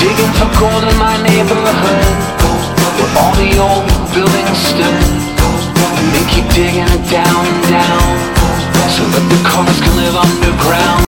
Digging for gold in my neighborhood, where all the old buildings stood. And they keep digging it down and down, so that the cars can live under